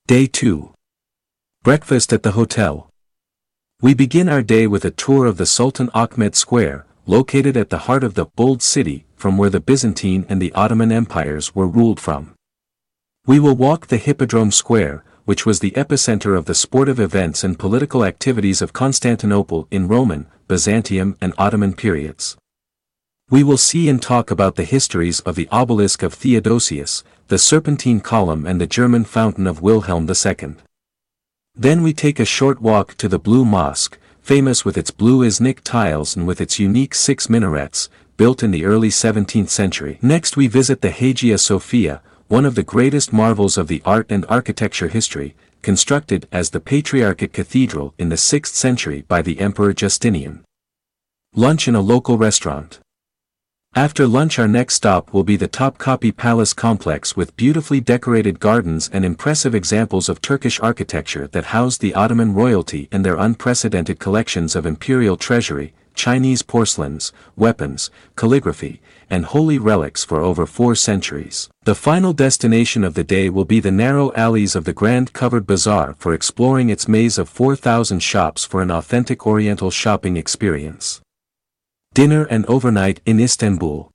Day 2. Breakfast at the hotel. We begin our day with a tour of the Sultan Ahmed Square, located at the heart of the Old City, from where the Byzantine and the Ottoman empires were ruled from. We will walk the Hippodrome Square, which was the epicenter of the sportive events and political activities of Constantinople in Roman, Byzantium and Ottoman periods. We will see and talk about the histories of the obelisk of Theodosius, the Serpentine Column and the German fountain of Wilhelm II. Then we take a short walk to the Blue Mosque, famous with its blue Iznik tiles and with its unique 6 minarets, built in the early 17th century. Next we visit the Hagia Sophia, one of the greatest marvels of the art and architecture history, constructed as the Patriarchate Cathedral in the 6th century by the Emperor Justinian. Lunch in a local restaurant. After lunch our next stop will be the Topkapi Palace complex with beautifully decorated gardens and impressive examples of Turkish architecture that housed the Ottoman royalty and their unprecedented collections of imperial treasury, Chinese porcelains, weapons, calligraphy, and holy relics for over 4 centuries. The final destination of the day will be the narrow alleys of the Grand Covered Bazaar for exploring its maze of 4,000 shops for an authentic Oriental shopping experience. Dinner and overnight in Istanbul.